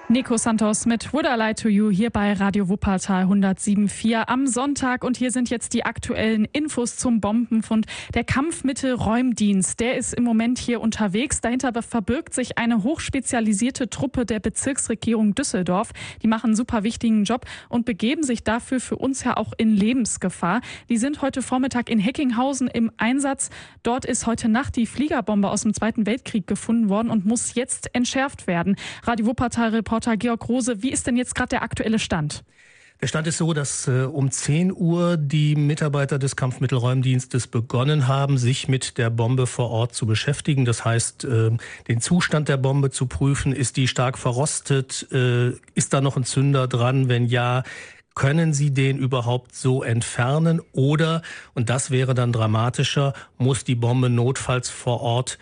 Nico Santos mit Would I Lie to You hier bei Radio Wuppertal 107.4 am Sonntag. Und hier sind jetzt die aktuellen Infos zum Bombenfund. Der Kampfmittelräumdienst, der ist im Moment hier unterwegs. Dahinter verbirgt sich eine hochspezialisierte Truppe der Bezirksregierung Düsseldorf. Die machen einen super wichtigen Job und begeben sich dafür für uns ja auch in Lebensgefahr. Die sind heute Vormittag in Heckinghausen im Einsatz. Dort ist heute Nacht die Fliegerbombe aus dem Zweiten Weltkrieg gefunden worden und muss jetzt entschärft werden. Radio Wuppertal-Reporter Georg Rose, wie ist denn jetzt gerade der aktuelle Stand? Der Stand ist so, dass um 10 Uhr die Mitarbeiter des Kampfmittelräumdienstes begonnen haben, sich mit der Bombe vor Ort zu beschäftigen. Das heißt, den Zustand der Bombe zu prüfen. Ist die stark verrostet? Ist da noch ein Zünder dran? Wenn ja, können Sie den überhaupt so entfernen? Oder, und das wäre dann dramatischer, muss die Bombe notfalls vor Ort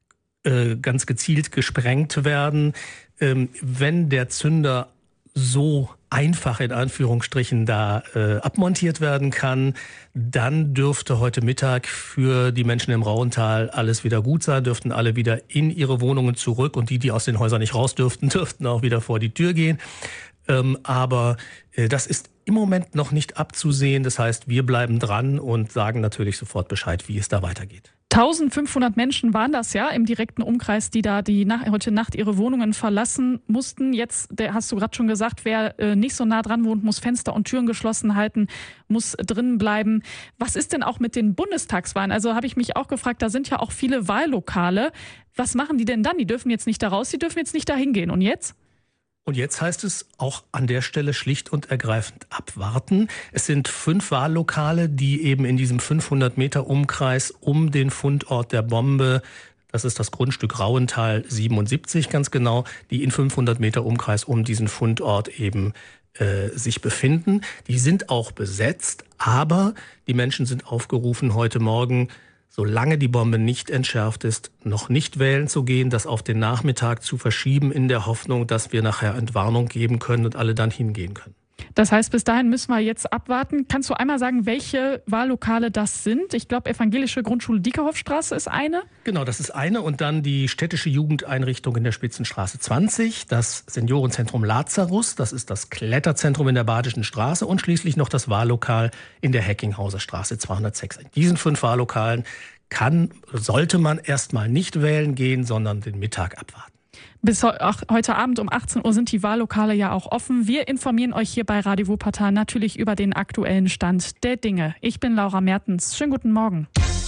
ganz gezielt gesprengt werden? Wenn der Zünder so einfach in Anführungsstrichen da abmontiert werden kann, dann dürfte heute Mittag für die Menschen im Rauental alles wieder gut sein, dürften alle wieder in ihre Wohnungen zurück und die aus den Häusern nicht raus dürften auch wieder vor die Tür gehen. Aber das ist im Moment noch nicht abzusehen. Das heißt, wir bleiben dran und sagen natürlich sofort Bescheid, wie es da weitergeht. 1500 Menschen waren das ja im direkten Umkreis, die da heute Nacht ihre Wohnungen verlassen mussten. Jetzt, hast du gerade schon gesagt, wer nicht so nah dran wohnt, muss Fenster und Türen geschlossen halten, muss drinnen bleiben. Was ist denn auch mit den Bundestagswahlen? Also habe ich mich auch gefragt, da sind ja auch viele Wahllokale. Was machen die denn dann? Die dürfen jetzt nicht da raus, die dürfen jetzt nicht da hingehen. Und jetzt? Und jetzt heißt es auch an der Stelle schlicht und ergreifend abwarten. Es sind 5 Wahllokale, die eben in diesem 500 Meter Umkreis um den Fundort der Bombe, das ist das Grundstück Rauental 77 ganz genau, die in 500 Meter Umkreis um diesen Fundort eben sich befinden. Die sind auch besetzt, aber die Menschen sind aufgerufen, heute Morgen, solange die Bombe nicht entschärft ist, noch nicht wählen zu gehen, das auf den Nachmittag zu verschieben, in der Hoffnung, dass wir nachher Entwarnung geben können und alle dann hingehen können. Das heißt, bis dahin müssen wir jetzt abwarten. Kannst du einmal sagen, welche Wahllokale das sind? Ich glaube, Evangelische Grundschule Diekerhofstraße ist eine. Genau, das ist eine. Und dann die städtische Jugendeinrichtung in der Spitzenstraße 20, das Seniorenzentrum Lazarus, das ist das Kletterzentrum in der Badischen Straße und schließlich noch das Wahllokal in der Heckinghauser Straße 206. In diesen 5 Wahllokalen sollte man erstmal nicht wählen gehen, sondern den Mittag abwarten. Bis heute Abend um 18 Uhr sind die Wahllokale ja auch offen. Wir informieren euch hier bei Radio Wuppertal natürlich über den aktuellen Stand der Dinge. Ich bin Laura Mertens. Schönen guten Morgen.